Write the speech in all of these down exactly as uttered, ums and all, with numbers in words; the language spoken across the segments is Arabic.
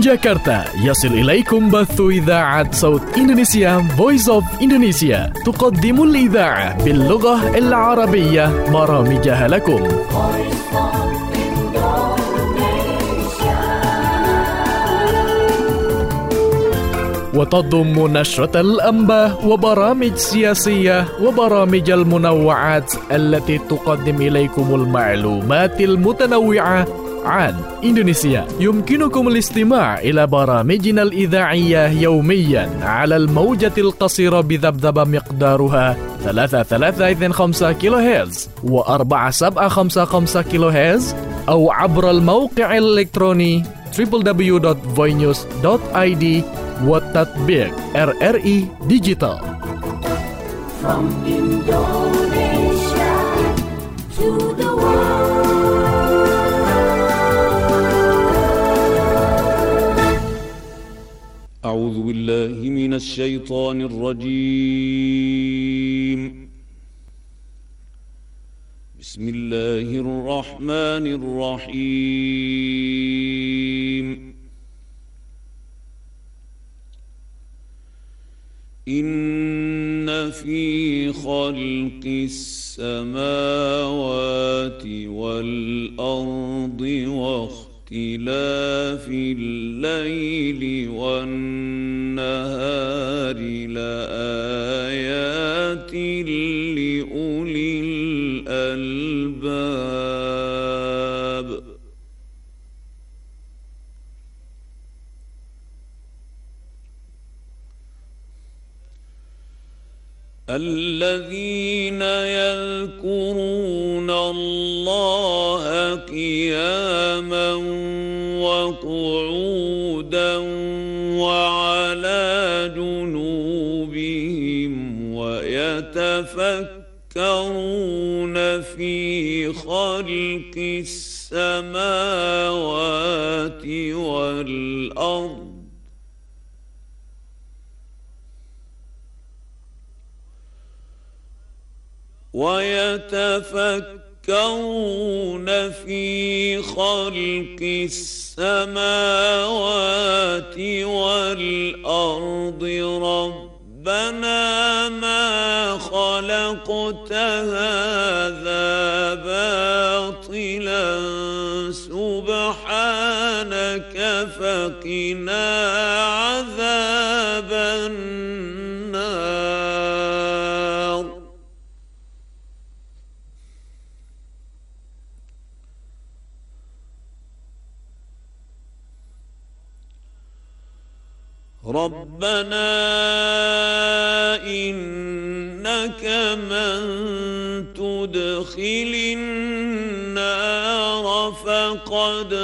جاكرتا يصل إليكم بث إذاعة صوت إندونيسيا Voice of Indonesia، تقدم الإذاعة باللغة العربية برامجها لكم. وتضم نشرة الأنباء وبرامج سياسية وبرامج المنوعات التي تقدم إليكم المعلومات المتنوعة عن إندونيسيا. يمكنكم الاستماع إلى برامجنا الإذاعية يوميا على الموجة القصيرة بذبذبة مقدارها ثلاثة ثلاثة اثنين خمسة كيلو هرتز وأربعة سبعة خمسة خمسة كيلو هرتز، أو عبر الموقع الإلكتروني دبليو دبليو دبليو دوت voinews دوت آي دي والتطبيق آر آر إي Digital. From Indonesia to the world. أعوذ بالله من الشيطان الرجيم. بسم الله الرحمن الرحيم. إن في خلق السماوات والأرض واختلاف الليل والنهار لآيات لأولي الألباب. الذين يذكرون الله قياما وقعودا وعلى جنوبهم ويتفكرون في خلق السماوات والأرض ويتفكرون في خلق السماوات والأرض ربنا ما خلقت هذا باطلا سبحانك فقنا عذاب النار. ربنا إنك من تدخل النار فقد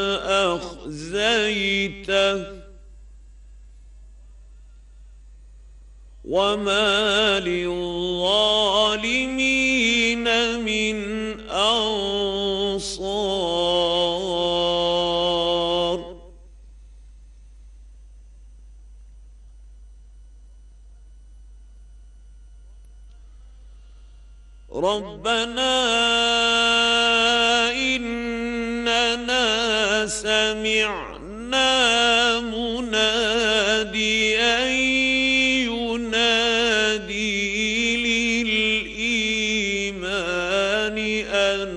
أخزيته وما للظالمين من أنصار. ربنا إننا سمعنا مناديا ينادي للإيمان أن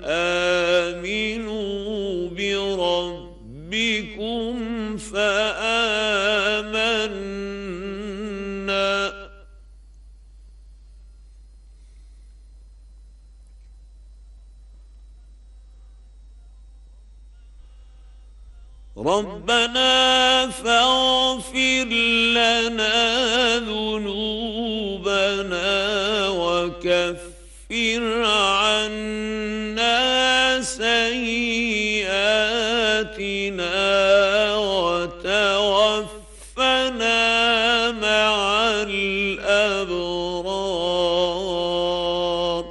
آمنوا بربكم فآمنا. ربنا فاغفر لنا ذنوبنا وكفر عنا سيئاتنا وتوفنا مع الأبرار.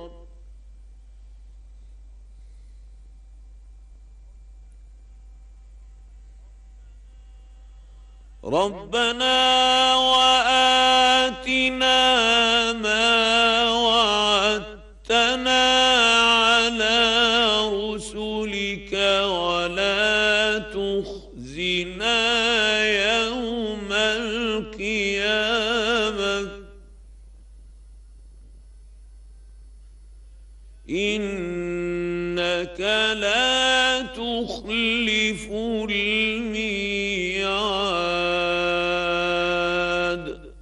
ربنا وآتنا ما وعدتنا على رسلك ولا تخزنا إنك لا تخلف الميعاد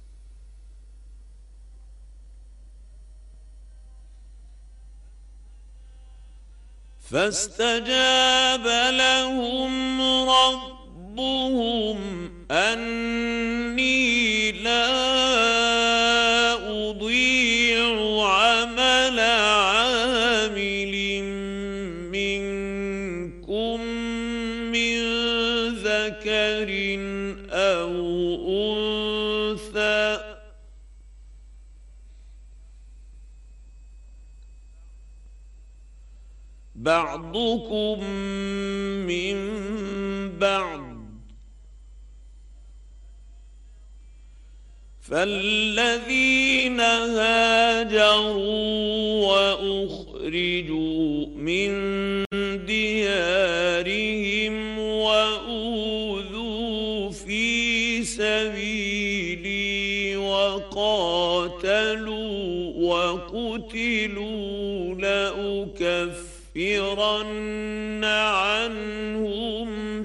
فاستجاب لهم ربهم أني لا أضيع عمل عامل منكم من ذكر أو أنثى بعضكم من بعض فالذين هاجروا وأخرجوا من ديارهم وأوذوا في سبيلي وقاتلوا وقتلوا لأكفرن عنهم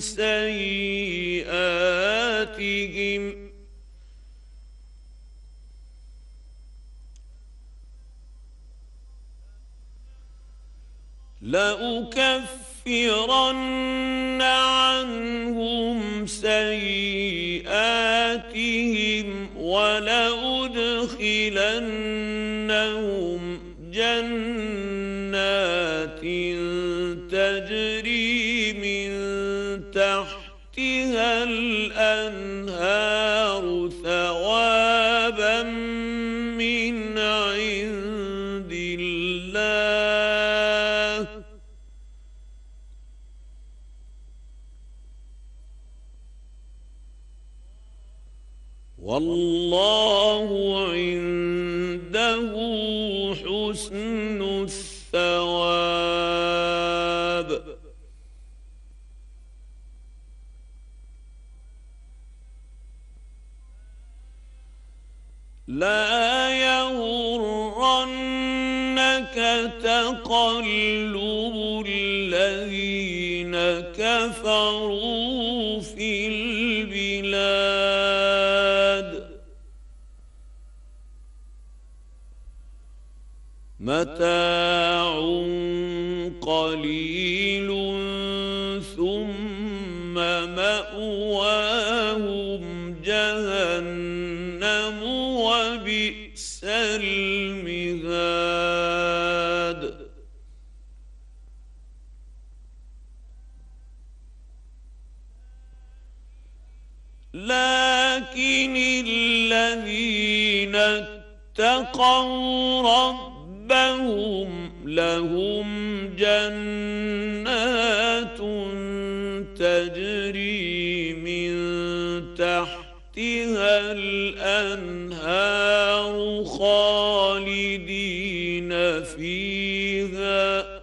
سيئاتهم لأكفرن عنهم سيئاتهم ولأدخلنهم جنات تجري من تحتها الأنهار ثوابا من عند الله والله عنده حسن الثواب لا يغرنك تقلب الذين كفروا في البلاد متاع قليل ثم مأواهم جهنم وبئس المهاد لكن الذين اتقوا ربهم لهم جنات تجري من تحتها الأنهار خالدين فيها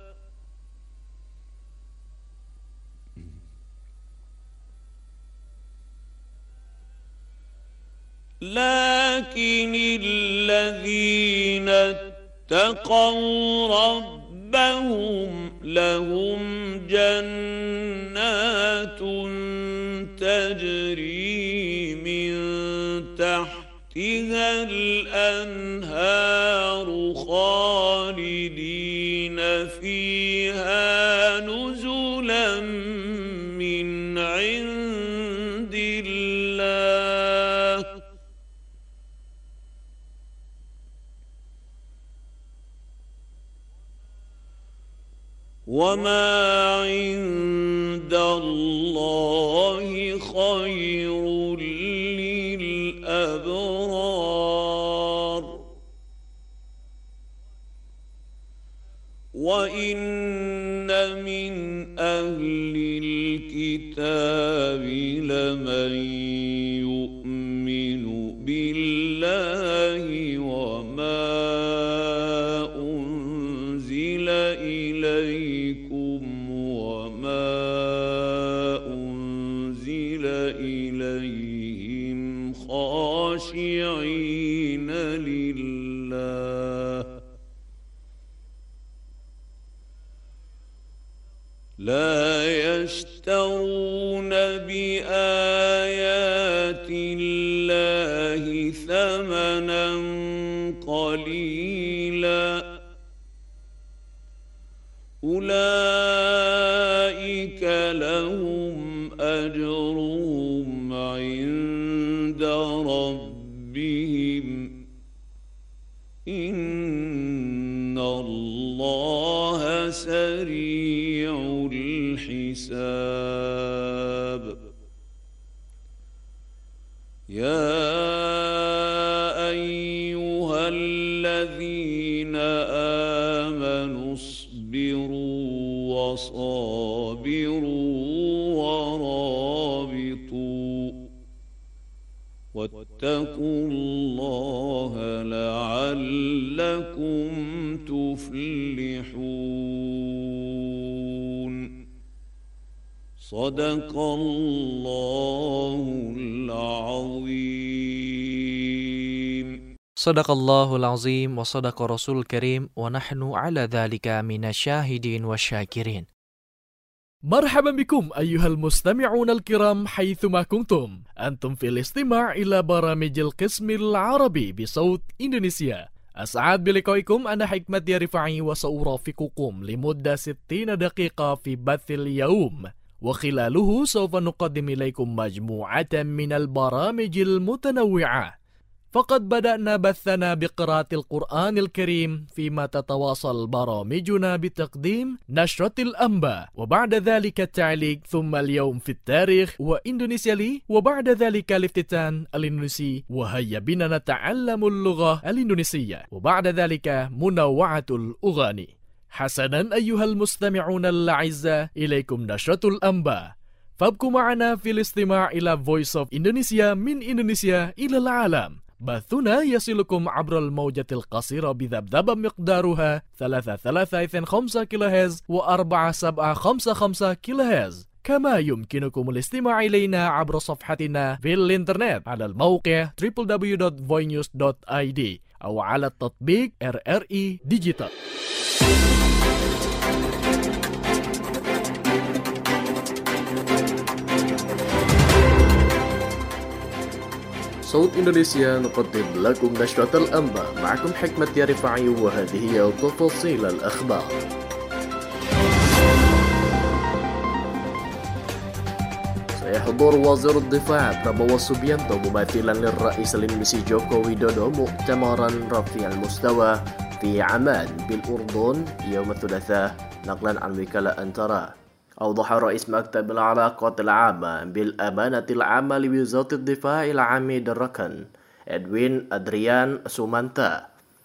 لكن الذين اتقوا ربهم لهم جنات تجري من تحتها الأنهار خالدين فيها نزلا من عند الله وما عند الله خير للأبرار وإن من أهل الكتاب لمن يؤمن بالله وما أنزل إليكم وما أنزل إليهم خاشعين لله لا يشترون بآيات الله ثمنا قليلا أولئك لهم أجرهم عند ربهم إن الله سريع الحساب يا أيها الذين آمنوا اصبروا وصابروا ورابطوا واتقوا الله لعلكم تفلحون صدق الله العظيم صدق الله العظيم وصدق رسول الكريم ونحن على ذلك من الشاهدين والشاكرين. مرحبا بكم أيها المستمعون الكرام حيثما كنتم. أنتم في الاستماع إلى برامج القسم العربي بصوت إندونيسيا. أسعد بلقائكم. أنا حكمت رفاعي وسأرافقكم لمدة ستين دقيقة في بث اليوم، وخلاله سوف نقدم إليكم مجموعة من البرامج المتنوعة. فقد بدأنا بثنا بقراءة القرآن الكريم، فيما تتواصل برامجنا بتقديم نشرة الأنباء، وبعد ذلك التعليق، ثم اليوم في التاريخ وإندونيسيا لي، وبعد ذلك الافتتان الإندونيسي وهيا بنا نتعلم اللغة الإندونيسية، وبعد ذلك منوعة الأغاني. حسنا أيها المستمعون الأعزاء، إليكم نشرة الأنباء، فابقوا معنا في الاستماع إلى Voice of Indonesia من إندونيسيا إلى العالم. بثنا يصلكم عبر الموجة القصيرة بذبذبة مقدارها ثلاثة ثلاثة اثنين خمسة كيلو هرتز وأربعة سبعة خمسة خمسة كيلو هرتز. كما يمكنكم الاستماع إلينا عبر صفحتنا في الإنترنت على الموقع دبليو دبليو دبليو دوت فوي نيوز دوت آي دي أو على التطبيق إر إر إي ديجيتال. صوت إندونيسيا نقدم لكم نشرة الأنباء، معكم حكمت يا رفاعي، وهذه هي تفاصيل الأخبار. سيحضر وزير الدفاع برابو سوبيانتو ممثلا للرئيس الإندونيسي جوكو ويدودو مؤتمرا رفيع المستوى في عمان بالأردن يوم الثلاثاء، نقلا عن وكالة أنترا. أوضح رئيس مكتب العلاقات العامة بالأمانة العامة لوزارة الدفاع العميد الركن إدوين أدريان سومانتا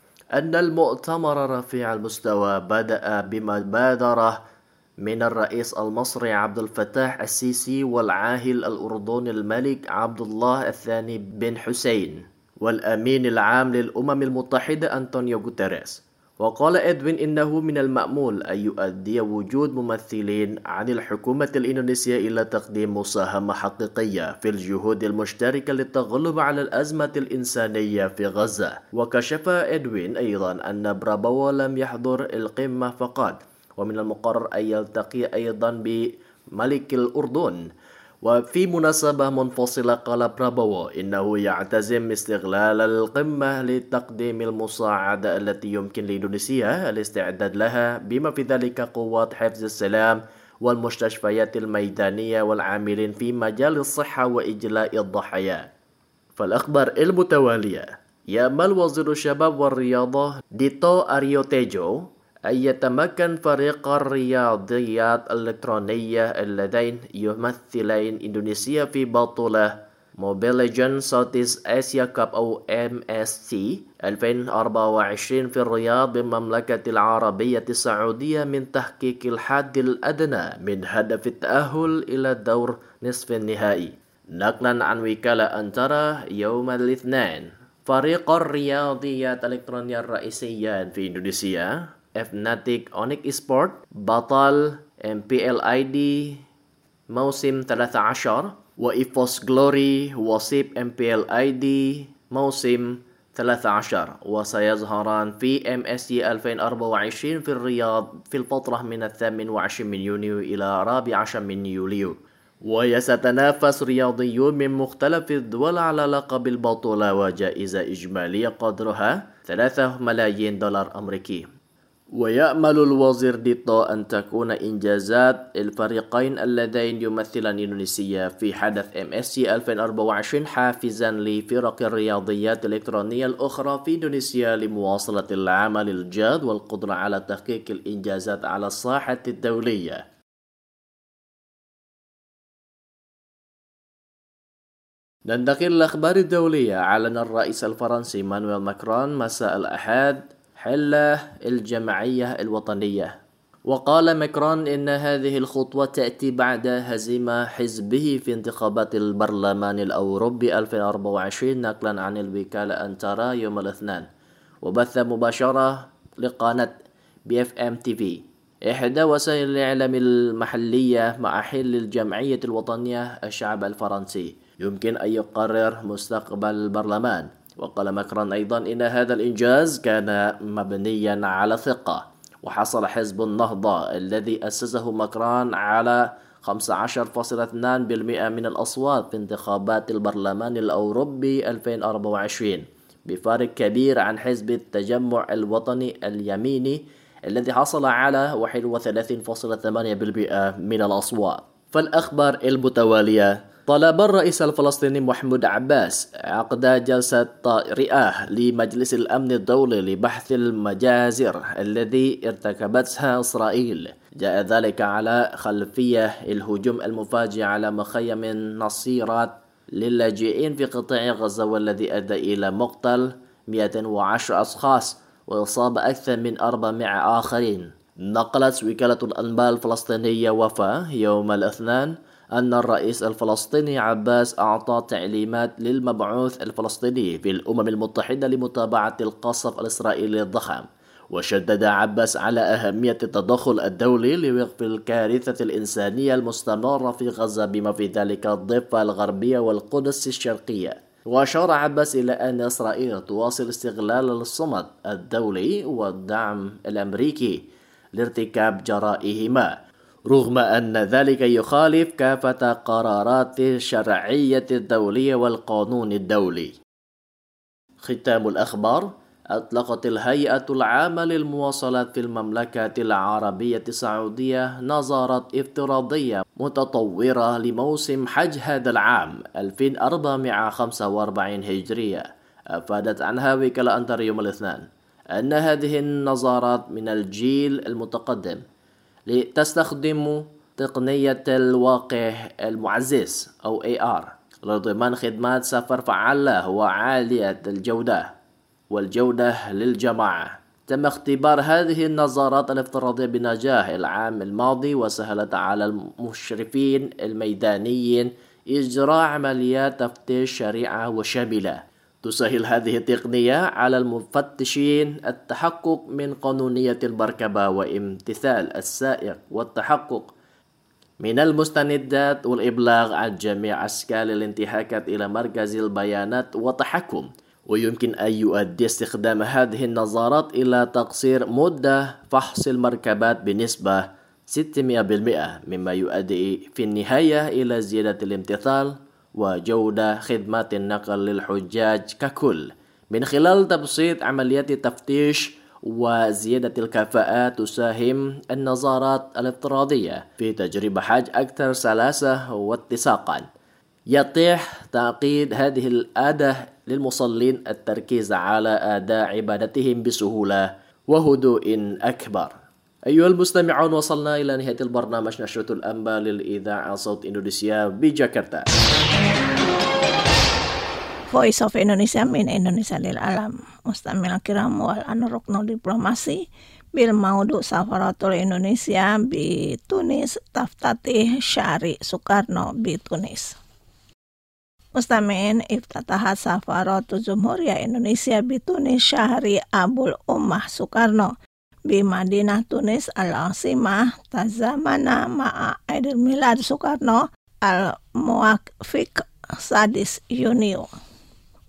أن المؤتمر رفيع المستوى بدأ بمبادرة من الرئيس المصري عبد الفتاح السيسي والعاهل الأردني الملك عبد الله الثاني بن حسين والأمين العام للأمم المتحدة أنطونيو غوتيريس. وقال إدوين إنه من المأمول أن يؤدي وجود ممثلين عن الحكومة الإندونيسية إلى تقديم مساهمة حقيقية في الجهود المشتركة للتغلب على الأزمة الإنسانية في غزة. وكشف إدوين أيضا أن برابو لم يحضر القمة فقط، ومن المقرر أن يلتقي أيضا بملك الأردن. وفي مناسبة منفصلة قال برابو إنه يعتزم استغلال القمة لتقديم المساعدة التي يمكن لإندونيسيا الاستعداد لها، بما في ذلك قوات حفظ السلام والمستشفيات الميدانية والعاملين في مجال الصحة وإجلاء الضحايا. فالأخبار المتوالية: يأمل وزير الشباب والرياضة ديتو أريو تيجو أن يتمكن فريق الرياضيات الإلكترونية اللذين يمثلين إندونيسيا في بطولة موبايل ليجند ساوثيست آسيا كاب أو إم إس سي ألفين وأربعة وعشرين في الرياض بالمملكة العربية السعودية من تحقيق الحد الأدنى من هدف التأهل إلى الدور نصف النهائي. نقلا عن وكالة أنترا يوم الاثنين، فريق الرياضيات الإلكترونية الرئيسيان في إندونيسيا Fnatic Onyx Sport بطل إم بي إل آي دي موسم ثلاثة عشر، وإيفوس جلوري وصيب إم بي إل آي دي موسم ثلاثة عشر، وسيظهران في إم إس تي ألفين وأربعة وعشرين في الرياض في الفترة من الثامن والعشرين من يونيو إلى الرابع عشر من يوليو. ويتنافس رياضيون من مختلف الدول على لقب البطولة وجائزة إجمالية قدرها ثلاثة ملايين دولار أمريكي. ويأمل الوزير ديتو أن تكون إنجازات الفريقين اللذين يمثلان إندونيسيا في حدث إم إس تي ألفين وأربعة وعشرين حافزا لفرق الرياضيات الإلكترونية الأخرى في إندونيسيا لمواصلة العمل الجاد والقدرة على تحقيق الإنجازات على الساحة الدولية. ننتقل للأخبار الدولية. أعلن الرئيس الفرنسي مانويل ماكرون مساء الأحد حل الجمعية الوطنية. وقال ماكرون إن هذه الخطوة تأتي بعد هزيمة حزبه في انتخابات البرلمان الأوروبي ألفين وأربعة وعشرين نقلا عن الوكالة أنتارا يوم الاثنين. وبث مباشرة لقناة بي إف إم تي في إحدى وسائل الإعلام المحلية مع حل الجمعية الوطنية الشعب الفرنسي يمكن أن يقرر مستقبل البرلمان. وقال ماكرون أيضا إن هذا الإنجاز كان مبنيا على ثقة. وحصل حزب النهضة الذي أسسه ماكرون على خمسة عشر فاصلة اثنين بالمئة من الأصوات في انتخابات البرلمان الأوروبي ألفين وأربعة وعشرين بفارق كبير عن حزب التجمع الوطني اليميني الذي حصل على واحد وثلاثين فاصلة ثمانية بالمئة من الأصوات. فالأخبار المتوالية. طلب الرئيس الفلسطيني محمود عباس عقد جلسة طارئة لمجلس الأمن الدولي لبحث المجازر الذي ارتكبتها إسرائيل. جاء ذلك على خلفية الهجوم المفاجئ على مخيم النصيرات للاجئين في قطاع غزة والذي أدى إلى مقتل مئة وعشرة أشخاص وإصابة أكثر من أربعمائة آخرين. نقلت وكالة الأنباء الفلسطينية وفا يوم الاثنين أن الرئيس الفلسطيني عباس أعطى تعليمات للمبعوث الفلسطيني في الأمم المتحدة لمتابعة القصف الإسرائيلي الضخم. وشدد عباس على أهمية التدخل الدولي لوقف الكارثة الإنسانية المستمرة في غزة بما في ذلك الضفة الغربية والقدس الشرقية. وأشار عباس إلى أن إسرائيل تواصل استغلال الصمد الدولي والدعم الأمريكي لارتكاب جرائمها رغم أن ذلك يخالف كافة قرارات الشرعية الدولية والقانون الدولي. ختام الأخبار. أطلقت الهيئة العامة للمواصلات في المملكة العربية السعودية نظارات افتراضية متطورة لموسم حج هذا العام ألفين وأربعمائة وخمسة وأربعين هجرية. أفادت عنها وكالة أنتارا يوم الاثنين أن هذه النظارات من الجيل المتقدم لتستخدم تقنية الواقع المعزز أو إيه آر لضمان خدمات سفر فعالة وعالية الجودة والجودة للجماعة. تم اختبار هذه النظارات الافتراضية بنجاح العام الماضي وسهلت على المشرفين الميدانيين إجراء عمليات تفتيش سريعة وشاملة. تسهل هذه التقنية على المفتشين التحقق من قانونية المركبة وامتثال السائق والتحقق من المستندات والإبلاغ عن جميع أشكال الانتهاكات إلى مركز البيانات والتحكم. ويمكن أن يؤدي استخدام هذه النظارات إلى تقصير مدة فحص المركبات بنسبة ستمائة بالمئة مما يؤدي في النهاية إلى زيادة الامتثال وجودة خدمات النقل للحجاج ككل من خلال تبسيط عمليات التفتيش وزيادة الكفاءة. تساهم النظارات الافتراضية في تجربة حج أكثر سلاسة واتساقا. يتيح تعقيد هذه الأداة للمصلين التركيز على أداء عبادتهم بسهولة وهدوء أكبر. أيها المستمعون، وصلنا إلى نهاية البرنامج نشرة الأنباء للإذاعة صوت إندونيسيا بجاكرتا. Voice of Indonesia min Indonesia lil alam. Mustamil kiram wal an ruknu diplomasi bil maudu safaratul Indonesia bi Tunis taftatih Syari Soekarno bi Tunis. Mustami'in iftatahat safaratul Jumhuriyah Indonesia bi Tunis Syahri Abul Ummah Soekarno bi Madinah Tunis al-Asimah tazamana ma'a Aidil Milad Soekarno al-Muwafiq Sadis Yunio.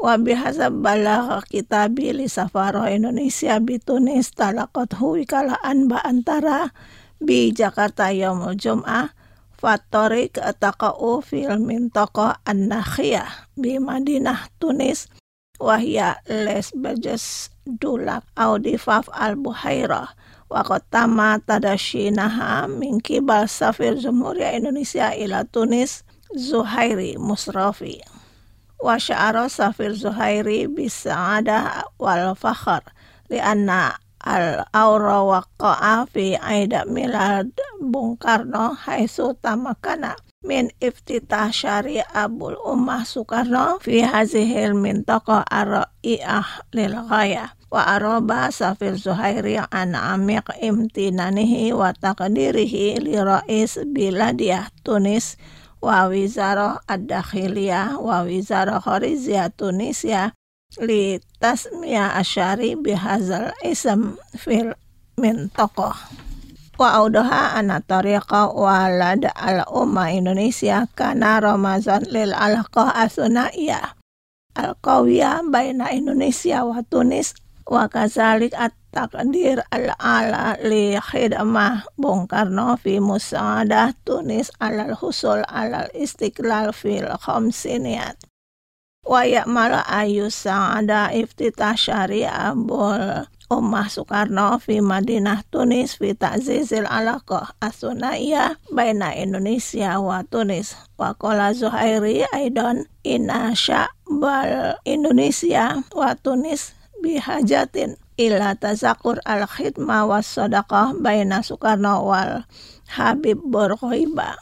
Wa bihasab balagha kitabi li safaro Indonesia bi Tunis talaqathu wikalaan ba antara bi Jakarta yaumul Jum'ah Fatorik taqa'u fil mintaqa an-nakhiyah bi Madinah Tunis wahya les bajas dulak audifaf al-Buhairah wa qatama tadashinaha min kibal safir Jumhuriyah Indonesia ila Tunis Zuhairi Musrafi wa sya'ara safir Zuhairi bis-sa'adah wal fakhr li anna al-awra waqa'a fi aida milad Bung Karno haitsu tamakana min iftitah syari Abul Ummah Soekarno fi hazihil mintaqa ar-ra'iyah lil ghayah wa araba safir Zuhairi an amiq imtinanihi wa taqdirihi li rais biladiyah Tunis wa wizarah ad-dakhiliyah wa wizarah khariziyah Tunisia li tasmiyah asyari bihazal ism fil mintaqa wa audaha anna tariqa walad al umma Indonesia kana Ramazan lil alaqah asunaiyah al qawiyah baina Indonesia wa Tunis wa kazalik at-taqdir al-ala li khidmah Bung Karno fi musa'adah Tunis alal husul alal istiqlal fil khamsiniyat wa ya'mala ayu sa'ada iftitah syariah Abul Ummah Soekarno fi Madinah Tunis fi ta'zizil alaqah as-sunaiyah baina Indonesia wa Tunis wa qala Zuhairi aidan inna sya'bal Indonesia wa Tunis bihajatin ila tazakur al-khidmah was sadaqah baina Soekarno wal Habib Bourguiba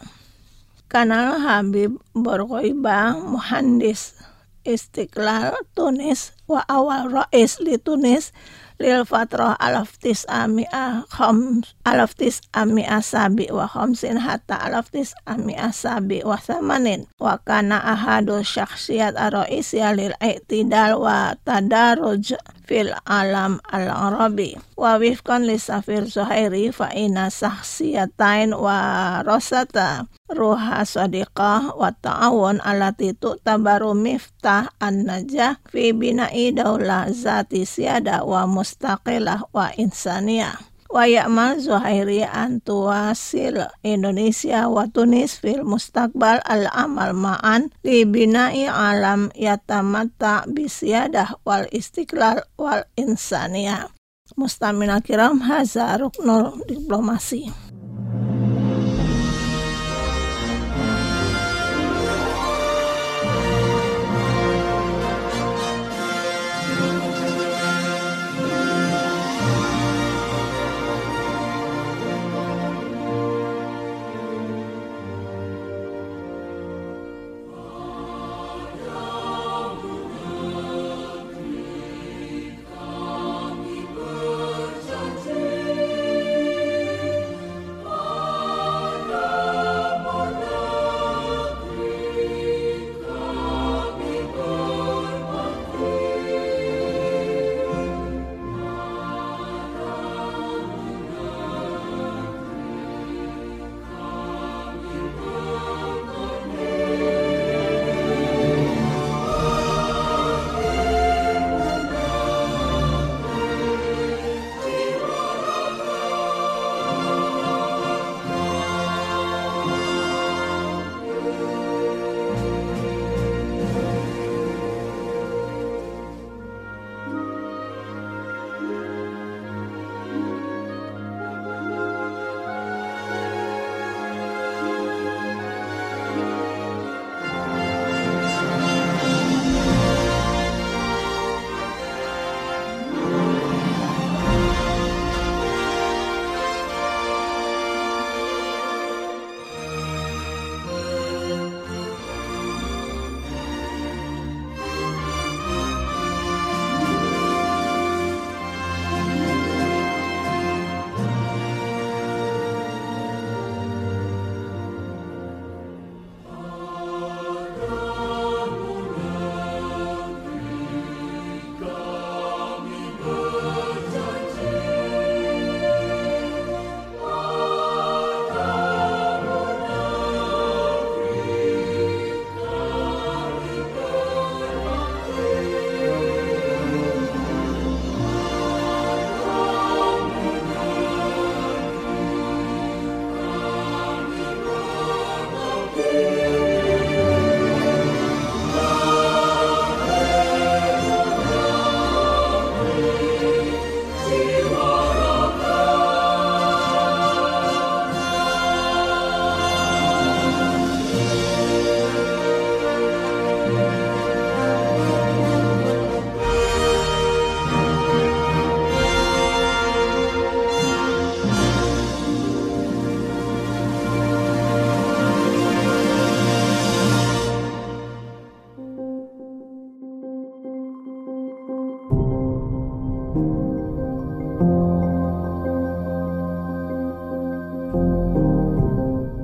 kanal Habib Bourguiba muhandis Istiqlal Tunis wa awal rais li Tunis lil fatrah alaftis ami'ah khams alaftis ami'ah sabi wa khamsin hatta alaftis ami'ah sabi wa thamanin wa kana ahadu syakhsiyat ar-raisiyah lil i'tidal wa tadaruj fil alam al-arabi wa wifqan li safir Zuhairi fa inna syakhsiyatain wa rasata ruha sadiqah wa ta'awun alati tu'tabaru miftah an-najah fi bina'i daulah zati siyada wa mustaqilah wa insaniyah wa ya'mal Zuhairi an tuwasil Indonesia wa Tunis fil mustaqbal al-amal ma'an li bina'i alam yatamatta bisiyadah wal istiqlal wal insaniyah. Mustamina kiram, haza ruknul diplomasi.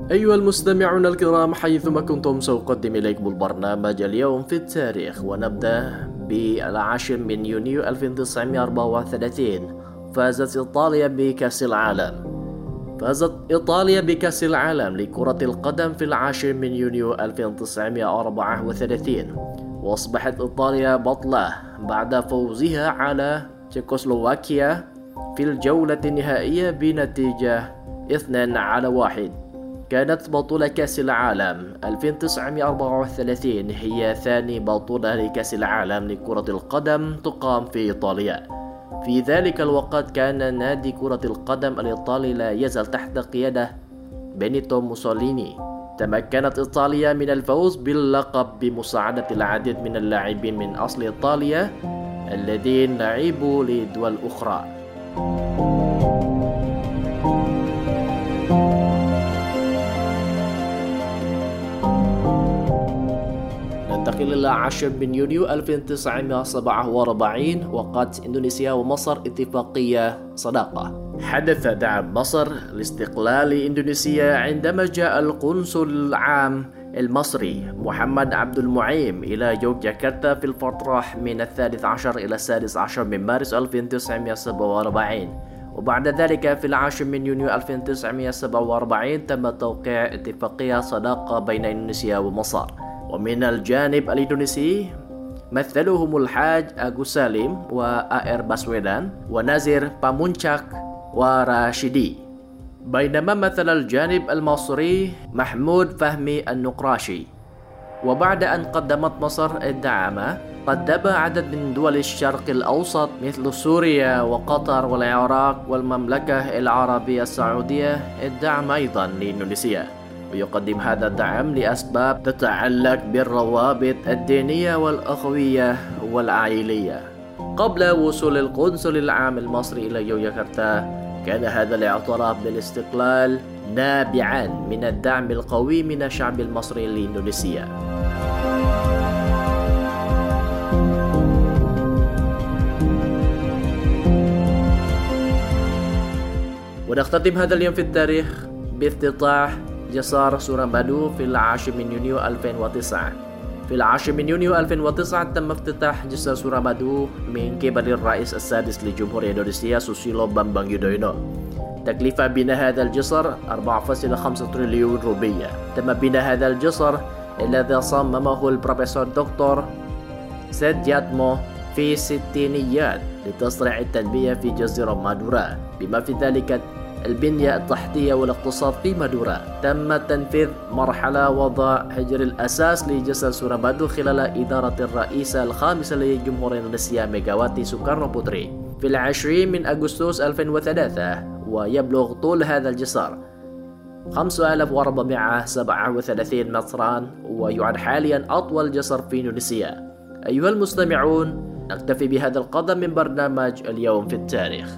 أيها المستمعون الكرام، حيثما كنتم سأقدم إليكم البرنامج اليوم في التاريخ، ونبدأ بالعاشر من يونيو ألف وتسعمائة وأربعة وثلاثين. فازت إيطاليا بكأس العالم فازت إيطاليا بكأس العالم لكرة القدم في العاشر من يونيو ألف وتسعمائة وأربعة وثلاثين، وأصبحت إيطاليا بطلة بعد فوزها على تشيكوسلوفاكيا في الجولة النهائية بنتيجة اثنين على واحد. كانت بطولة كأس العالم ألف وتسعمائة وأربعة وثلاثين هي ثاني بطولة لكأس العالم لكرة القدم تقام في إيطاليا. في ذلك الوقت كان نادي كرة القدم الإيطالي لا يزال تحت قيادة بينيتو موسوليني. تمكنت إيطاليا من الفوز باللقب بمساعدة العديد من اللاعبين من أصل إيطاليا الذين لعبوا لدول أخرى. ننتقل إلى عشرة من يونيو ألف وتسعمائة وسبعة وأربعين، وقعت إندونيسيا ومصر اتفاقية صداقة. حدث دعم مصر لاستقلال إندونيسيا عندما جاء القنصل العام المصري محمد عبد المعيم إلى يوغياكرتا في الفترة من الثالث عشر إلى السادس عشر من مارس ألف وتسعمائة وسبعة وأربعين. وبعد ذلك في العاشر من يونيو ألف وتسعمائة وسبعة وأربعين تم توقيع اتفاقية صداقة بين إندونيسيا ومصر. ومن الجانب الإندونيسي مثلهم الحاج أغوس سالم وآر باسويدان ونازير بامونشاك وراشدي، بينما مثل الجانب المصري محمود فهمي النقراشي. وبعد أن قدمت مصر الدعم، قدم عدد من دول الشرق الأوسط مثل سوريا وقطر والعراق والمملكة العربية السعودية الدعم أيضا لإندونيسيا. ويقدم هذا الدعم لأسباب تتعلق بالروابط الدينية والأخوية والعائلية. قبل وصول القنصل العام المصري إلى يوغياكرتا، كان هذا الاعتراف بالاستقلال نابعا من الدعم القوي من الشعب المصري لإندونيسيا. ونختتم هذا اليوم في التاريخ بافتتاح جسر سورامبادو في العاشر من يونيو ألفين وتسعة. في العاشر من يونيو ألفين وتسعة تم افتتاح جسر سورامبادو من قبل الرئيس السادس لجمهورية إندونيسيا سوسيلو بامبانج يودوينو. تكلفة بناء هذا الجسر أربعة فاصلة خمسة تريليون روبية. تم بناء هذا الجسر الذي صممه البروفيسور دكتور سيدياتمو في الستينيات لتسريع التنمية في جزيرة مادورا، بما في ذلك البنية التحتية والاقتصاد في مادورا. تم تنفيذ مرحلة وضع حجر الأساس لجسر سورامبادو خلال إدارة الرئيسة الخامسة لجمهورية إندونيسيا ميغاواتي سوكارنو بوتري في العشرين من أغسطس ألفين وثلاثة. ويبلغ طول هذا الجسر خمسة آلاف وأربعمائة وسبعة وثلاثين مترا، ويعد حاليا أطول جسر في إندونيسيا. أيها المستمعون، نكتفي بهذا القدر من برنامج اليوم في التاريخ.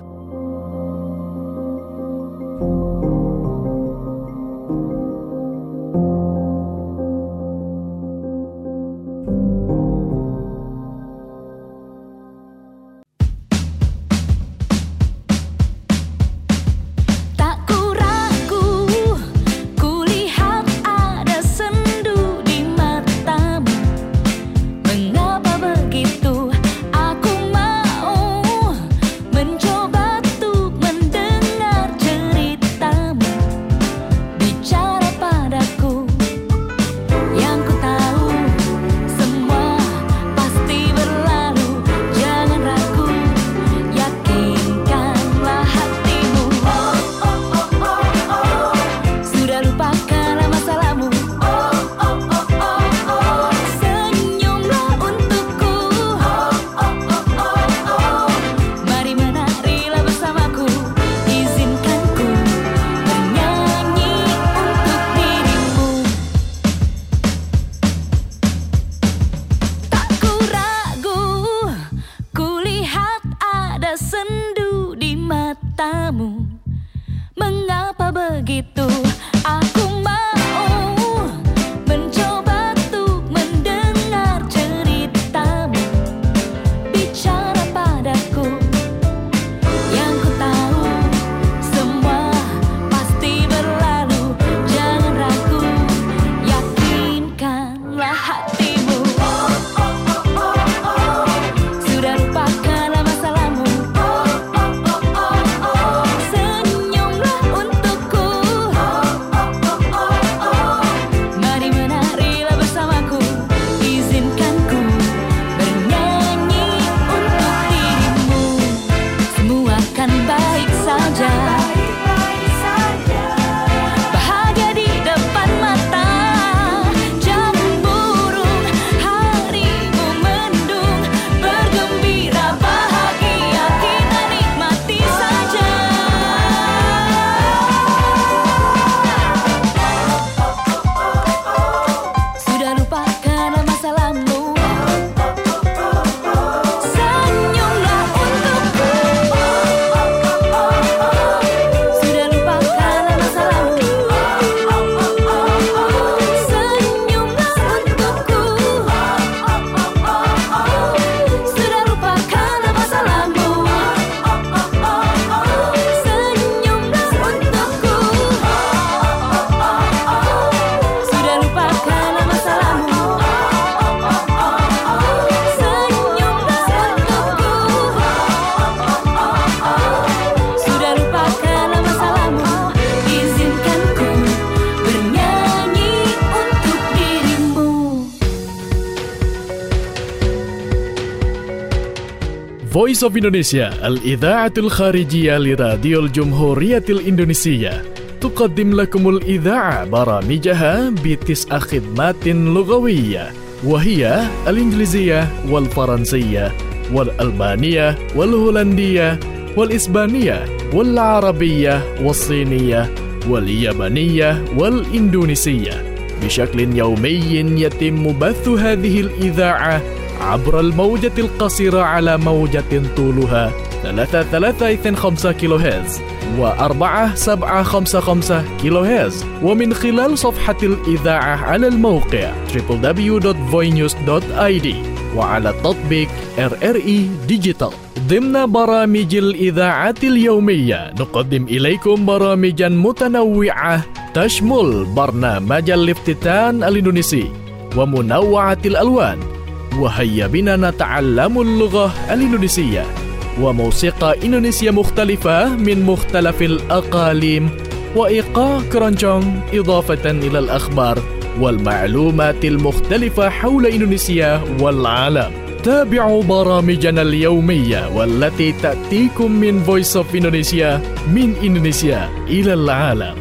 Jangan Voice of Indonesia الإذاعة الخارجية لراديو الجمهورية الإندونيسية تقدم لكم الإذاعة برامجها بتسع خدمات لغوية، وهي الإنجليزية والفرنسية والألبانية والهولندية والإسبانية والعربية والصينية واليابانية والإندونيسية بشكل يومي. يتم بث هذه الإذاعة عبر الموجة القصيرة على موجة طولها ثلاثة ثلاثة اثنين خمسة كيلو هرتز وأربعة سبعة خمسة خمسة كيلو هرتز، ومن خلال صفحة الإذاعة على الموقع دبليو دبليو دبليو دوت فوي نيوز دوت آي دي وعلى التطبيق آر آر إي Digital. ضمن برامج الإذاعات اليومية نقدم إليكم برامجا متنوعة تشمل برنامج الافتتان الإندونيسي ومنوعة الألوان، وهيا بنا نتعلم اللغة الإندونيسية، وموسيقى إندونيسية مختلفة من مختلف الأقاليم، وإيقاع كرانجونج، إضافة إلى الأخبار والمعلومات المختلفة حول إندونيسيا والعالم. تابعوا برامجنا اليومية والتي تأتيكم من Voice of Indonesia من إندونيسيا إلى العالم.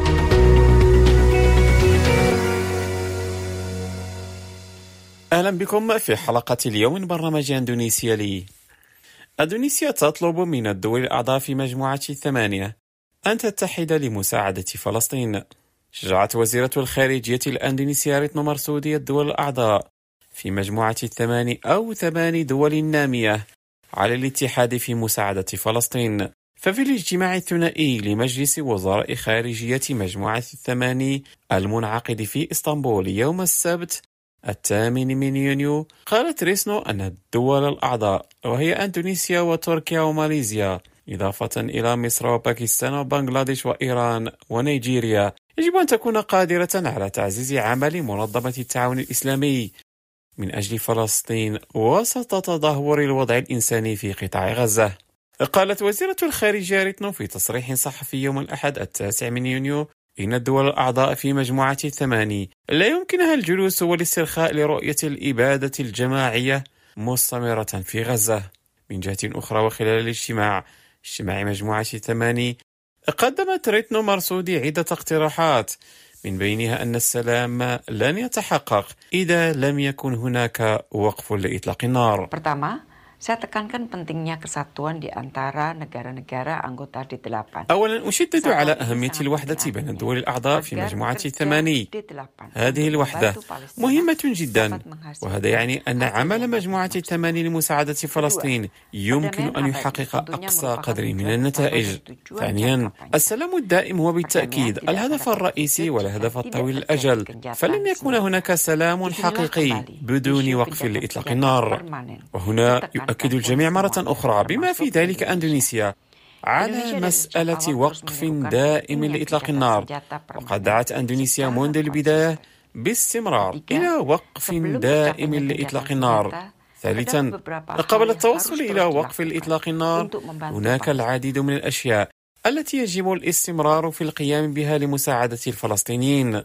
أهلا بكم في حلقة اليوم من برنامج إندونيسيا لي. إندونيسيا تطلب من الدول الأعضاء في مجموعة الثمانية أن تتحد لمساعدة فلسطين. شجعت وزيرة الخارجية الإندونيسية ريتنو مرسودي الدول الأعضاء في مجموعة الثماني أو ثماني دول نامية على الاتحاد في مساعدة فلسطين. ففي الاجتماع الثنائي لمجلس وزراء خارجية مجموعة الثماني المنعقد في إسطنبول يوم السبت الثامن من يونيو، قالت ريسنو أن الدول الأعضاء وهي أندونيسيا وتركيا وماليزيا إضافة إلى مصر وباكستان وبنغلاديش وإيران ونيجيريا يجب أن تكون قادرة على تعزيز عمل منظمة التعاون الإسلامي من أجل فلسطين وسط تدهور الوضع الإنساني في قطاع غزة. قالت وزيرة الخارجية ريتنو في تصريح صحفي يوم الأحد التاسع من يونيو إن الدول الأعضاء في مجموعة الثماني لا يمكنها الجلوس والاسترخاء لرؤية الإبادة الجماعية مستمرة في غزة. من جهة أخرى، وخلال الاجتماع اجتماع مجموعة الثماني قدمت ريتنو مرسودي عدة اقتراحات، من بينها أن السلام لن يتحقق إذا لم يكن هناك وقف لإطلاق النار. Pertama, saya tekankan pentingnya kesatuan di antara negara-negara anggota D delapan. أولا، أشدد على أهمية الوحدة بين الدول الأعضاء في مجموعة الثماني. هذه الوحدة مهمة جدا، وهذا يعني أن عمل مجموعة الثماني لمساعدة فلسطين يمكن أن يحقق أقصى قدر من النتائج. ثانيا، السلام الدائم هو بالتأكيد الهدف الرئيسي والهدف الطويل الأجل، فلن يكون هناك سلام حقيقي بدون وقف لإطلاق النار. وهنا يؤكد الجميع مرة أخرى بما في ذلك أندونيسيا على مسألة وقف دائم لإطلاق النار، وقد دعت أندونيسيا منذ البداية باستمرار إلى وقف دائم لإطلاق النار. ثالثا، قبل التوصل إلى وقف لإطلاق النار هناك العديد من الأشياء التي يجب الاستمرار في القيام بها لمساعدة الفلسطينيين.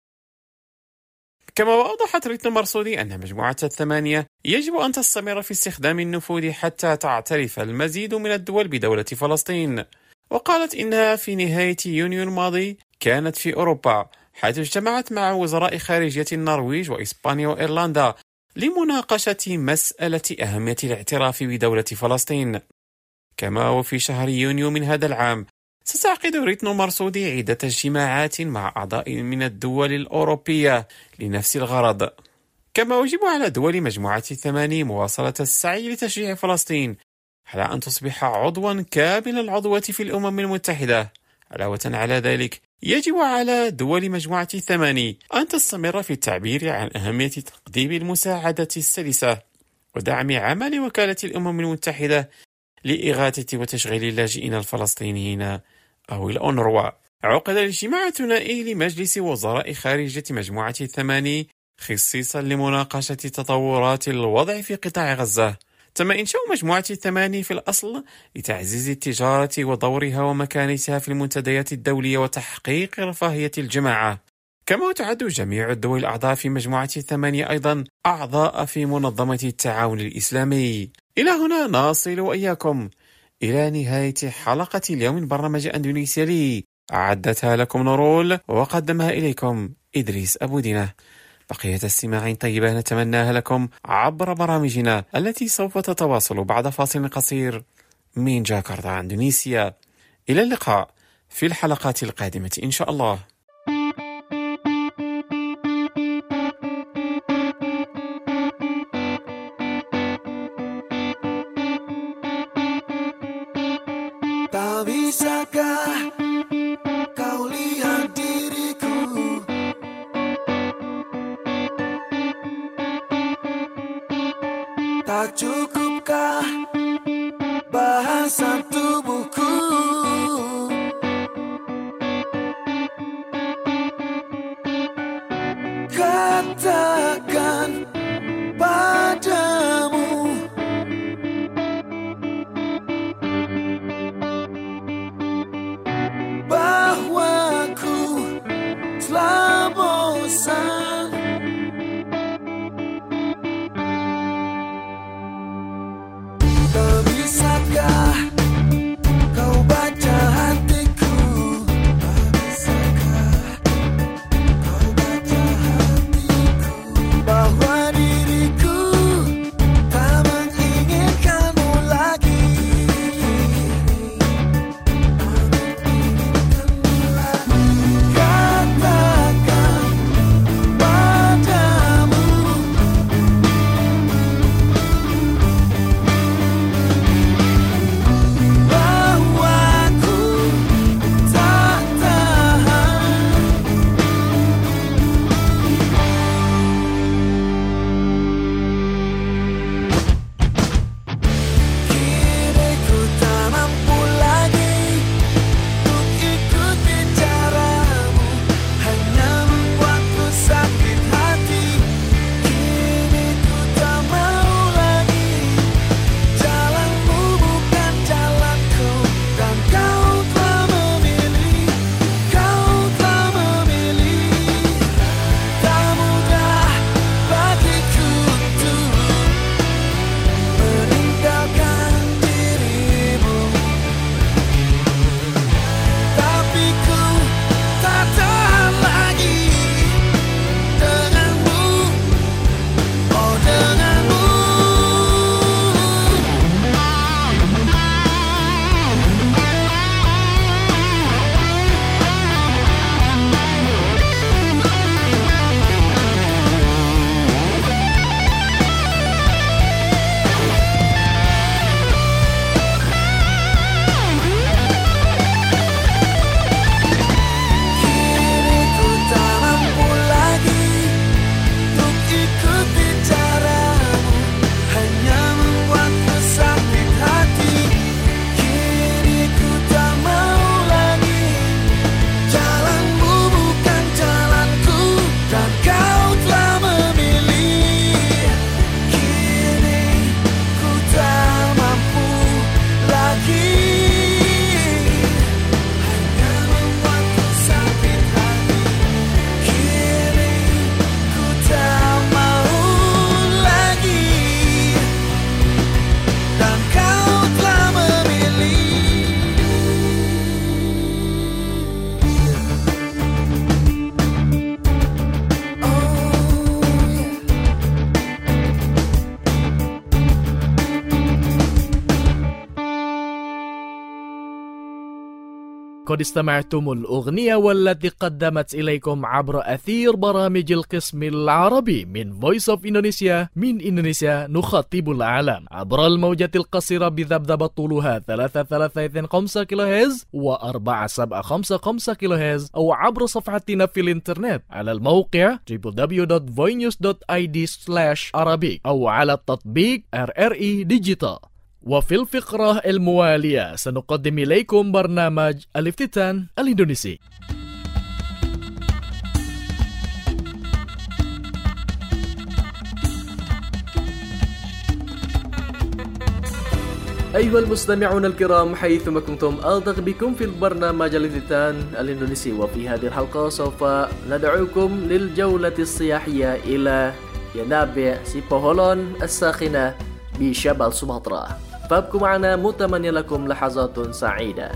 كما أوضحت ريتنو مرسودي أن مجموعة الثمانية يجب أن تستمر في استخدام النفوذ حتى تعترف المزيد من الدول بدولة فلسطين. وقالت إنها في نهاية يونيو الماضي كانت في أوروبا، حيث اجتمعت مع وزراء خارجية النرويج وإسبانيا وإيرلندا لمناقشة مسألة أهمية الاعتراف بدولة فلسطين. كما وفي شهر يونيو من هذا العام ستعقد ريتنو مرسودي عدة اجتماعات مع أعضاء من الدول الأوروبية لنفس الغرض. كما يجب على دول مجموعة الثماني مواصلة السعي لتشجيع فلسطين على أن تصبح عضوا كامل العضوة في الأمم المتحدة. علاوة على ذلك، يجب على دول مجموعة الثماني أن تستمر في التعبير عن أهمية تقديم المساعدة السلسة ودعم عمل وكالة الأمم المتحدة لإغاثة وتشغيل اللاجئين الفلسطينيين أو الأونروا. عقد الاجتماع الثنائي لمجلس وزراء خارجية مجموعة الثماني خصيصا لمناقشة تطورات الوضع في قطاع غزة. تم إنشاء مجموعة الثماني في الأصل لتعزيز التجارة ودورها ومكانتها في المنتديات الدولية وتحقيق رفاهية الجماعة. كما تعد جميع الدول الأعضاء في مجموعة الثمانية أيضا أعضاء في منظمة التعاون الإسلامي. إلى هنا نصل وإياكم إلى نهاية حلقة اليوم من برنامج أندونيسيا لي، أعدتها لكم نورول وقدمها إليكم إدريس أبو دينة. بقية السماع طيبة نتمناها لكم عبر برامجنا التي سوف تتواصل بعد فاصل قصير من جاكرتا أندونيسيا. إلى اللقاء في الحلقات القادمة إن شاء الله. Tak bisakah kau lihat diriku, tak cukupkah bahasa tubuhku, katakan padamu bahwa ku telah bosan. Tak bisakah kau baca hatiku, tak bisakah kau baca hatiku, bahwa diriku tak menginginkanmu lagi. Katakan padamu bahwa ku tak tahan. Kini ku tak mampu lagi untuk ikuti caramu, hanya membuatku sakit hati. Kini ku tak mau lagi, jalanmu bukan jalanku, dan kau telah memilih, kau telah memilih. Tak mudah bagiku untuk meninggalkan dirimu, tapi ku tak tahan lagi denganmu, oh denganmu. Kini ku tak mampu lagi untuk ikuti caramu, hanya membuatku sakit hati. Kini ku tak mau lagi, jalanmu bukan jalanku, dan kau telah memilih. Kini ku tak mampu lagi, hanya membuatku sakit hati. Kini ku tak mau lagi, dan kau telah memilih. قد استمعتم الأغنية والتي قدمت إليكم عبر أثير برامج القسم العربي من Voice of Indonesia. من إندونيسيا نخاطب العالم عبر الموجات القصيرة بذبذبة طولها ثلاثة ثلاثة اثنين خمسة كيلو هرتز وأربعة سبعة خمسة خمسة كيلو هرتز، أو عبر صفحتنا في الإنترنت على الموقع دبليو دبليو دبليو دوت voinews دوت آي دي سلاش Arabic، أو على التطبيق آر آر إي ديجيتال. وفي الفقرة الموالية سنقدم إليكم برنامج الافتتان الإندونيسي. أيها المستمعون الكرام، حيثما كنتم ألتقي بكم في البرنامج الافتتان الإندونيسي. وفي هذه الحلقة سوف ندعوكم للجولة السياحية إلى ينابع سيبوهولون الساخنة بشمال سومطرة. فابقوا معنا متمنى لكم لحظات سعيدة.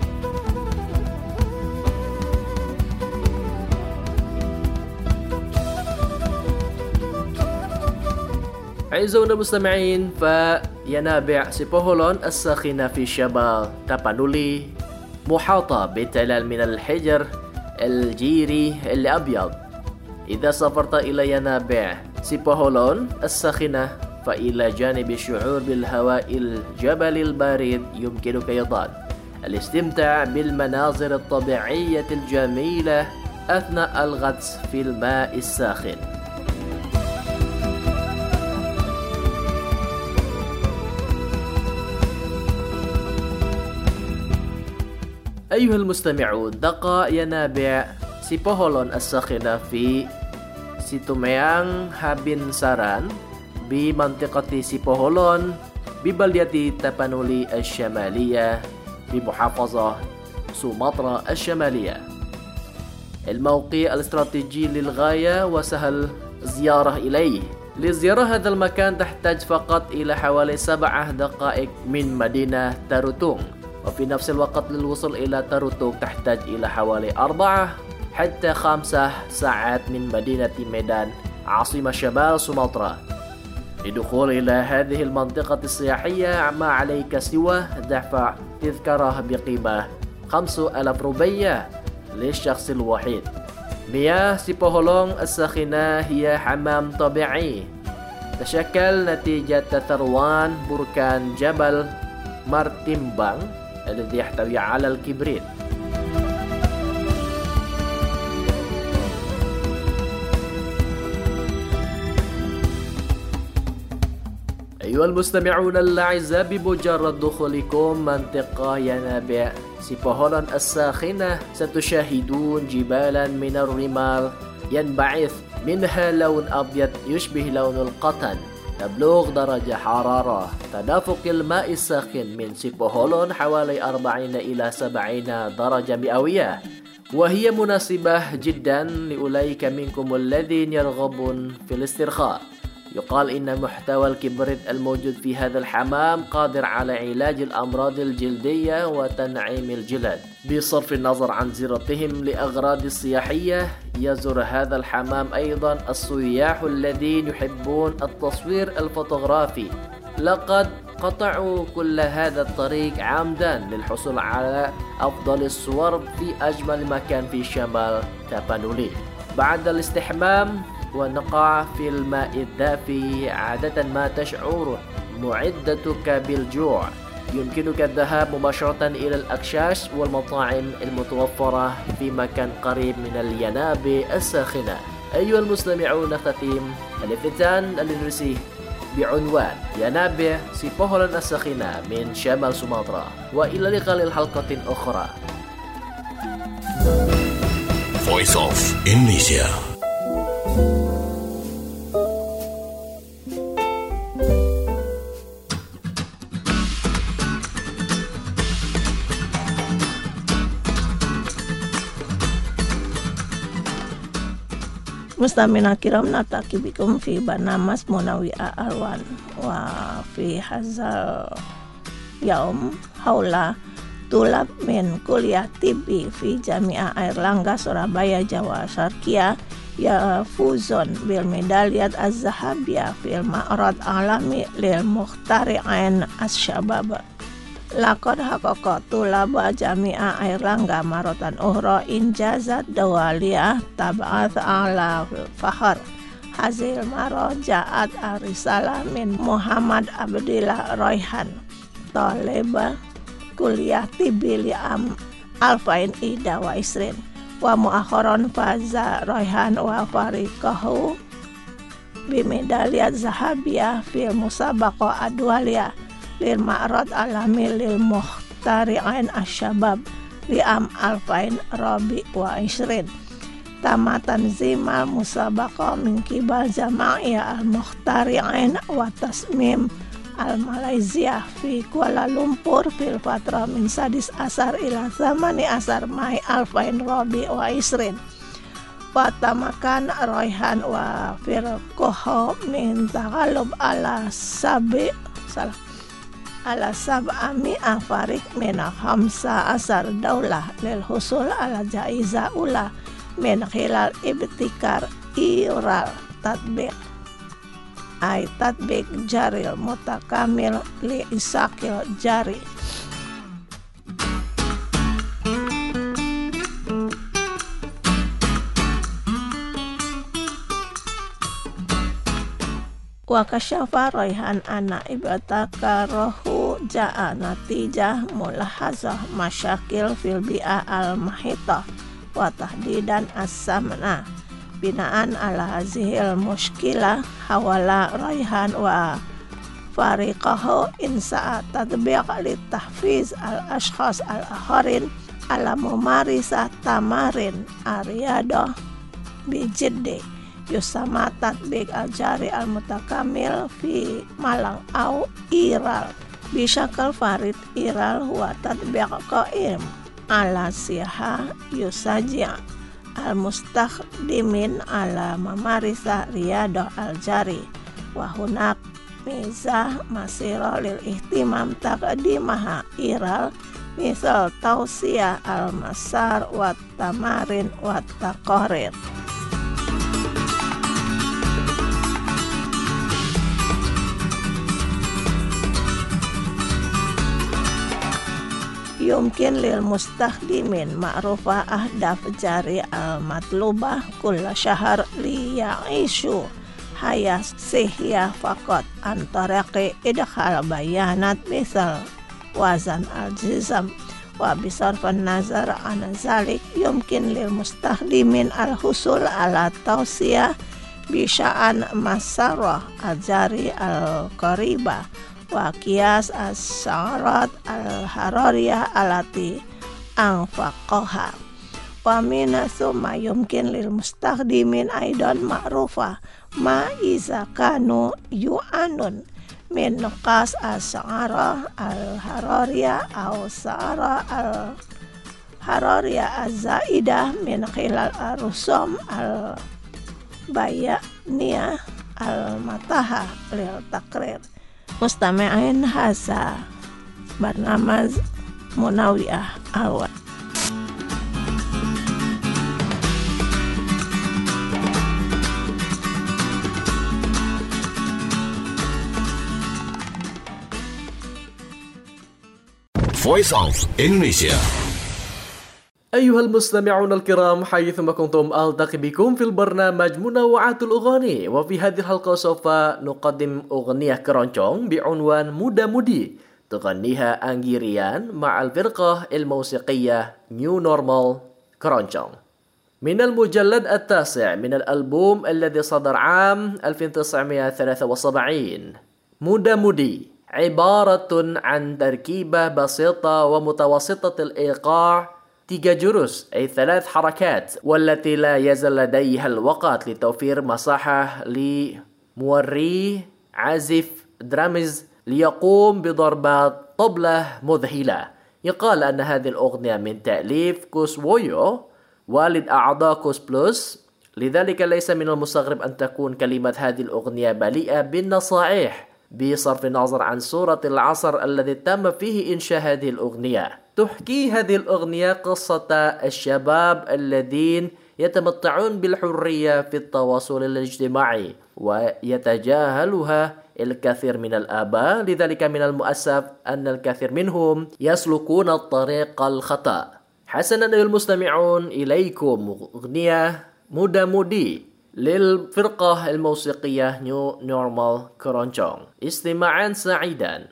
أعزائنا المستمعين، فينابع سيبوهولون الساخنة في شمال تابانولي محاطة بتلال من الحجر الجيري الأبيض. إذا سافرت إلى ينابع سيبوهولون الساخنة فإلى جانب الشعور بالهواء الجبل البارد يمكنك أيضا الاستمتاع بالمناظر الطبيعية الجميلة أثناء الغطس في الماء الساخن. أيها المستمعون، دقا ينابع سيبوهولون الساخنة في سيتوميان هابين ساران بمنطقة سيبوهولون ببلدة تابانولي الشمالية بمحافظة سومطرة الشمالية. الموقع الاستراتيجي للغاية وسهل الزيارة إليه. لزيارة هذا المكان تحتاج فقط إلى حوالي سبع دقائق من مدينة تاروتونغ، وفي نفس الوقت للوصول إلى تاروتونغ تحتاج إلى حوالي أربعة حتى خمسة ساعات من مدينة ميدان عاصمة شمال سومطرة. للدخول إلى هذه المنطقة السياحية ما عليك سوى دفع تذكرة بقيمة خمسة آلاف روبية للشخص الواحد. مياه سيبوهولون الساخنة هي حمام طبيعي تشكل نتيجة تثروان بركان جبل مارتيمبانغ الذي يحتوي على الكبريت. أيها المستمعون الأعزاء، بمجرد دخولكم منطقة ينابع سيبوهولون الساخنة ستشاهدون جبالا من الرمال ينبعث منها لون أبيض يشبه لون القطن. تبلغ درجة حرارة تدفق الماء الساخن من سيبوهولون حوالي أربعين إلى سبعين درجة مئوية، وهي مناسبة جدا لأولئك منكم الذين يرغبون في الاسترخاء. يقال إن محتوى الكبريت الموجود في هذا الحمام قادر على علاج الأمراض الجلدية وتنعيم الجلد. بصرف النظر عن زيارتهم لأغراض السياحية، يزور هذا الحمام أيضا السياح الذين يحبون التصوير الفوتوغرافي. لقد قطعوا كل هذا الطريق عمدا للحصول على أفضل الصور في أجمل مكان في شمال تابانولي. بعد الاستحمام ونقع في الماء الدافئ عادة ما تشعر معدتك بالجوع. يمكنك الذهاب مباشرة إلى الأكشاش والمطاعم المتوفرة في مكان قريب من الينابع الساخنة. أيها المستمعون، نختتم الافتتان الإندونيسي بعنوان ينابع سيبوهولون الساخنة من شمال سومطرة، وإلى لقاء الحلقة أخرى. Voice of Indonesia. مستمعينا الكرام، نلتقي بكم في برنامج منوعات ألوان. وفي هذا اليوم حول طلاب من كلية طب في جامعة Airlangga Surabaya Jawa Syarqiyah يفوزون بالميدالية الذهبية في المعرض العالمي للمخترعين الشباب. لقد حقق طلاب جامعة Airlangga مرة أخرى إنجازات دولية تبعث على الفخر. هذه المرة جاءت الرسالة من محمد عبدillah Royhan، طالب كلية طب لعام ألفين وواحد وعشرين. ومؤخرا فاز رويهان وفريقه بميدالية ذهبية في المسابقة الدولية للمعرض العالمي للمخترعين الشباب لعام ألفين وأربعة وعشرين. تم تنظيم المسابقة من قبل جمعية المخترعين والتصميم الماليزيا في كوالالمبور في الفترة من سادس عشر إلى ثماني عشر ماي ألفين وأربعة وعشرين. وتمكن رويهان وفريقه من تغلب على سابق salah. Ala sab'a mi'a farik mina khamsa asar daulah lil husul ala jaiza ula min khilal ibtikar iral tatbiq ay tatbiq jaril mutakamil li isakil jari. Wa kasyafa raihan ana ibtaka rohu ja'a natijah mulahazah masyakil fil bi'a al mahita wa tahdidan as-samna binaan ala hazihil mushkilah hawala raihan wa fariqahu insa'a tadbiq li tahfiz al ashkhas al akharin ala mumarisah tamarin ariyadah bijiddi yusama tatbiq al-jari al-mutakamil fi malang au iral bisyakal farid iral huwa tatbiq qaim ala siha yusaji' al-mustakhdimin ala mamarisa riyadah al-jari wa hunak mizah masira lil ihtimam taqdimaha iral misal tausiyah al-masar wa tamarin wa taqarir. Yumkin lil mustakhdimin ma'rufa ahdaf jari al-matlubah kulla syahar li ya'ishu hayah sihya faqat antaraqi idkhal bayanat misal wazan al-jizam wa bisarfan nazar an zalik yumkin lil mustakhdimin al-husul ala tawsiyah bisya'an masarah al-jari al-qaribah wa qiyas as-sa'arat al-harariyah alati anfaqaha wa mina summa yumkin lil mustakhdimin aidan ma'rufah ma iza kanu yu'anun min nuqas as-sa'arah al-harariyah aw sa'arah al-harariyah az-zaidah min khilal ar-rusum al-bayaniyah al-mataha lil takrir. Mustami'in haza barnamaz Munawiyah awal. Voice of Indonesia. أيها المستمعون الكرام حيثما كنتم ألتقي بكم في البرنامج منوعات الأغاني وفي هذه الحلقة سوف نقدم أغنية كرونشونغ بعنوان مودا مودي تغنيها أنجيريان مع الفرقة الموسيقية نيو نورمال كرونشونغ من المجلد التاسع من الألبوم الذي صدر عام ألف وتسعمائة وثلاثة وسبعين. مودا مودي عبارة عن تركيبة بسيطة ومتوسطة الإيقاع tiga jurus أي ثلاث حركات والتي لا يزال لديها الوقت لتوفير مساحة لموري عازف درامز ليقوم بضربات طبلة مذهلة. يقال أن هذه الأغنية من تأليف كوس وويو والد أعضاء كوس بلس، لذلك ليس من المستغرب أن تكون كلمات هذه الأغنية مليئة بالنصائح بصرف النظر عن صورة العصر الذي تم فيه إنشاء هذه الأغنية. تحكي هذه الأغنية قصة الشباب الذين يتمتعون بالحرية في التواصل الاجتماعي ويتجاهلها الكثير من الآباء، لذلك من المؤسف أن الكثير منهم يسلكون الطريق الخطأ. حسنا أيها المستمعون، إليكم أغنية مودا مودي للفرقة الموسيقية نيو نورمال كرونشونغ. استماعا سعيدا.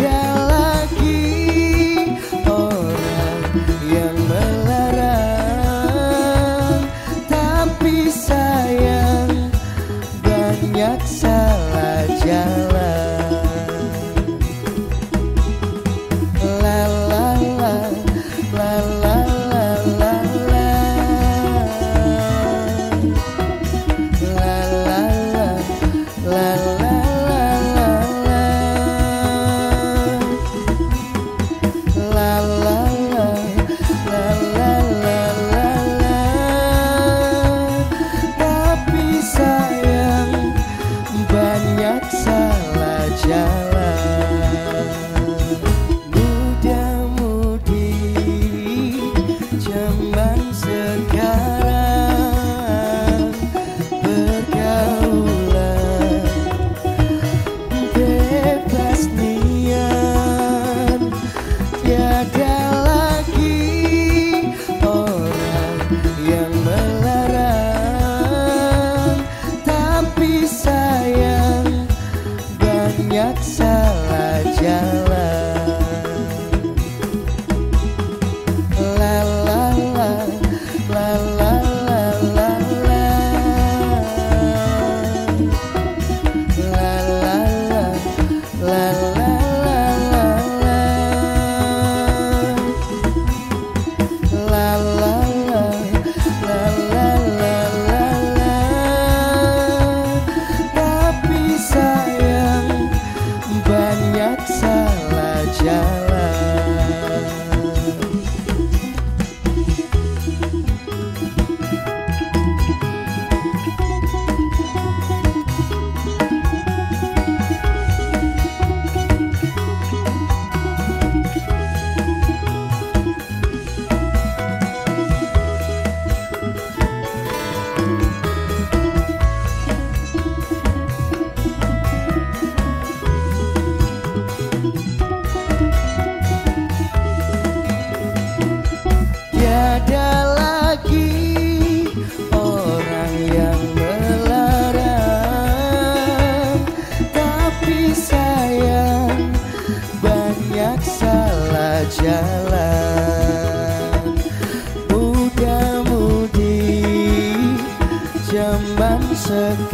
Yang melarang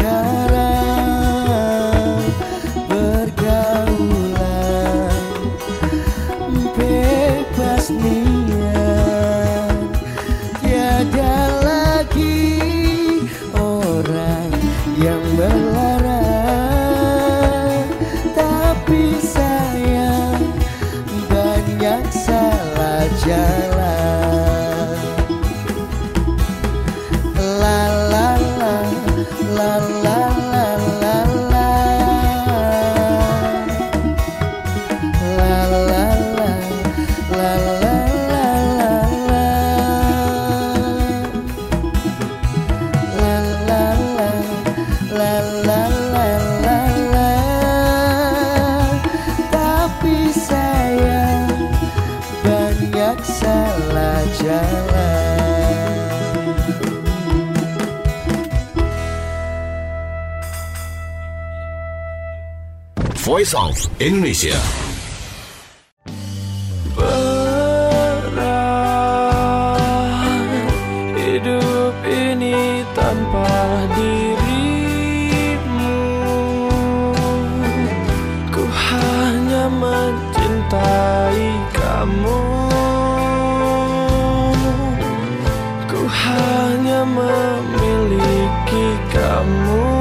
cara bergaulan bebas niat. Tiada lagi orang yang melarang, tapi saya banyak salah jalan. La la la la la la la la la la la la la la la la la, tapi saya banyak salah jalan. Voice of Indonesia. Berat hidup ini tanpa dirimu, ku hanya mencintai kamu, ku hanya memiliki kamu.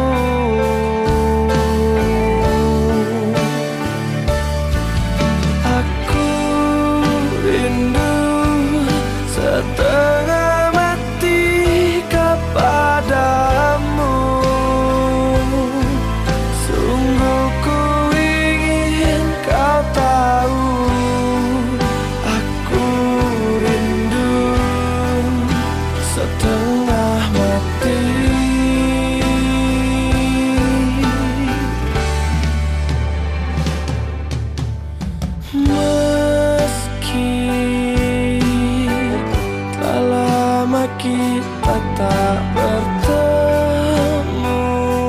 Aku rindu setengah mati kepadamu. Sungguh ku ingin kau tahu, aku rindu setengah mati. Meski telah lama kita tak bertemu,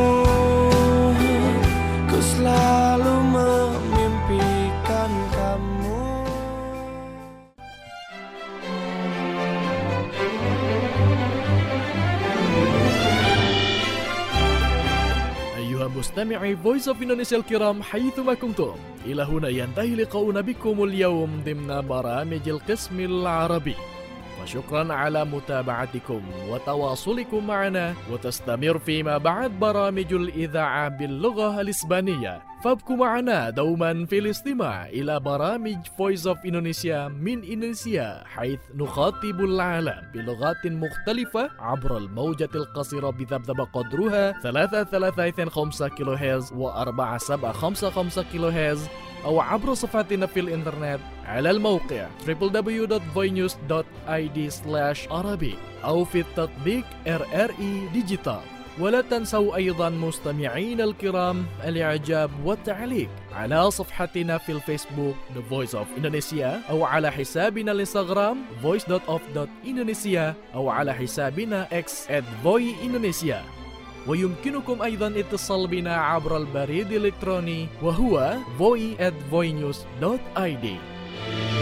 ku selalu memimpikan kamu. أيها مستمعي Voice of Indonesia الكرام حيثما كنتم، إلى هنا ينتهي لقاؤنا بكم اليوم ضمن برامج القسم العربي. وشكرا على متابعتكم وتواصلكم معنا، وتستمر فيما بعد برامج الإذاعة باللغة الإسبانية. فابقوا معنا دوما في الاستماع إلى برامج Voice of Indonesia من إندونيسيا، حيث نخاطب العالم بلغات مختلفة عبر الموجة القصيرة بذبذب قدرها ثلاثة ثلاثة اثنين خمسة كيلو هرتز وأربعة سبعة خمسة خمسة كيلو هرتز، أو عبر صفحتنا في الإنترنت على الموقع دبليو دبليو دبليو دوت فوي نيوز دوت آي دي سلاش عربي، أو في التطبيق آر آر إي ديجيتال. ولا تنسوا أيضا مستمعين الكرام الإعجاب والتعليق على صفحتنا في الفيسبوك The Voice of Indonesia، أو على حسابنا الانستغرام voice دوت اوف دوت indonesia، أو على حسابنا X at voy indonesia. ويمكنكم أيضا اتصال بنا عبر البريد الإلكتروني وهو voy at voy news دوت آي دي.